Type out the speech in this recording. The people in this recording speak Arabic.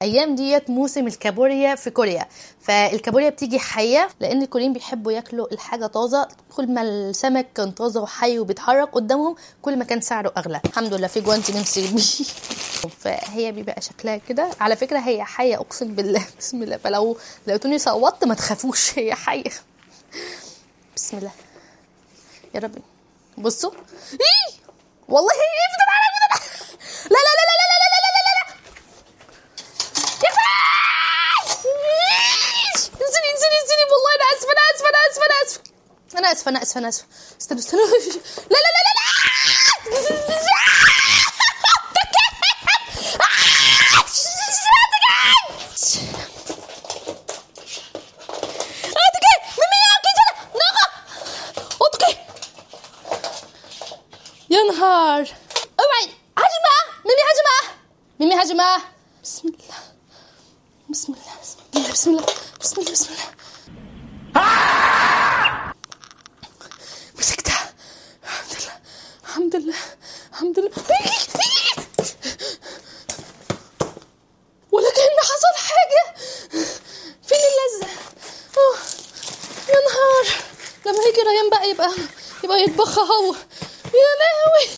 الايام ديت موسم الكابوريا في كوريا، فالكابوريا بتيجي حيه لان الكوريين بيحبوا ياكلوا الحاجه طازه. كل ما السمك كان طازه وحي وبيتحرك قدامهم كل ما كان سعره اغلى. الحمد لله في جوانتي نمسك بيه. فهي بيبقى شكلها كده. على فكره هي حيه اقسم بالله، بسم الله. فلو لقيتوني صوتت ما تخافوش، هي حيه. بسم الله يا ربي. بصوا والله هي لا لا لا لا لا لا لا لا لا انزلي انزلي انزلي. والله انا اسفه انا اسفه انا اسفه انا اسفه انا اسفه انا اسفه انا اسفه. استنوا استنوا. لا لا لا لا يا نهار. اوعي هجمة ميمي، هجمة ميمي، هجمة. بسم الله بسم الله بسم الله بسم الله بسم الله بسم الله. مسكتها الحمد لله الحمد لله الحمد لله. ولا كأن حصل حاجة. فين اللزة؟ يا نهار. لما يجي ريان بقى يبقى يطبخها هو. يا لهوي.